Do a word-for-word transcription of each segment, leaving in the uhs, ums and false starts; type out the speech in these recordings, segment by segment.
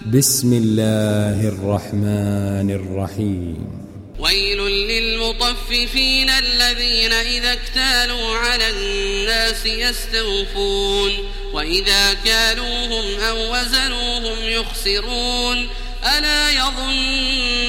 بسم الله الرحمن الرحيم. ويل للمطففين الذين إذا اكتالوا على الناس يستوفون وإذا كالوهم أو وزنوهم يخسرون ألا يظن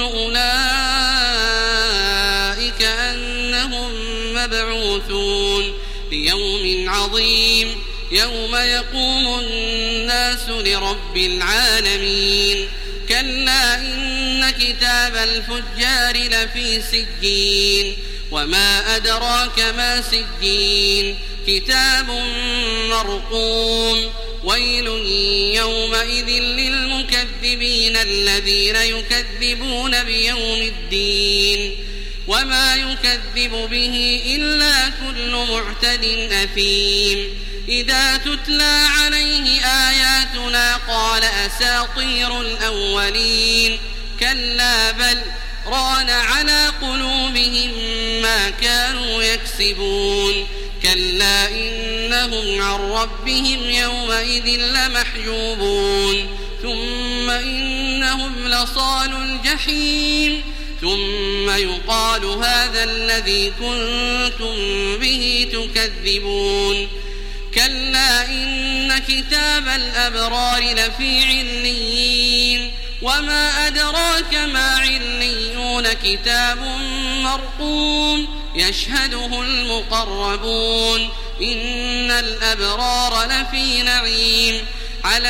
أولئك أنهم مبعوثون ليوم عظيم يوم يقوم الناس لرب العالمين كلا إن كتاب الفجار لفي سجين وما أدراك ما سجين كتاب مرقوم ويل يومئذ للمكذبين الذين يكذبون بيوم الدين وما يكذب به إلا كل معتد أثيم إذا تتلى عليه آياتنا قال أساطير الأولين كلا بل ران على قلوبهم ما كانوا يكسبون كلا إنهم عن ربهم يومئذ لمحجوبون ثم إنهم لصال الجحيم ثم يقال هذا الذي كنتم به تكذبون كلا إن كتاب الأبرار لفي عليين وما أدراك ما عليون كتاب مرقوم يشهده المقربون إن الأبرار لفي نعيم على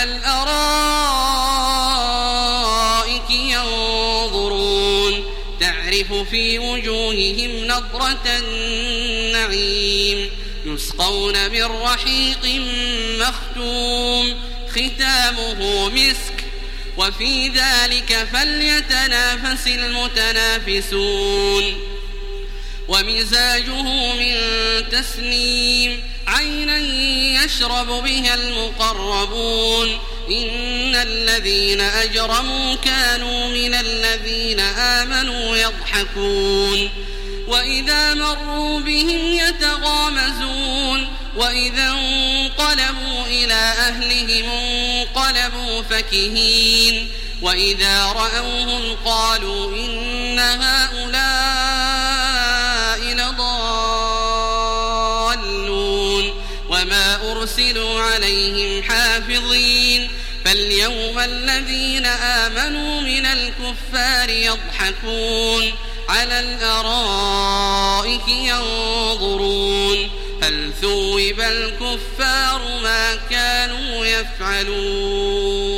الأرائك ينظرون تعرف في وجوههم نضرة النعيم يسقون من رحيق مختوم ختامه مسك وفي ذلك فليتنافس المتنافسون ومزاجه من تسنيم عينا يشرب بها المقربون إن الذين أجرموا كانوا من الذين آمنوا يضحكون وإذا مروا بهم يتغامزون وإذا انقلبوا إلى أهلهم انقلبوا فكهين وإذا رأوهم قالوا إن هؤلاء لضالون وما أرسلوا عليهم حافظين فاليوم الذين آمنوا من الكفار يضحكون على الأرائك ينظرون هل ثوب الكفار ما كانوا يفعلون.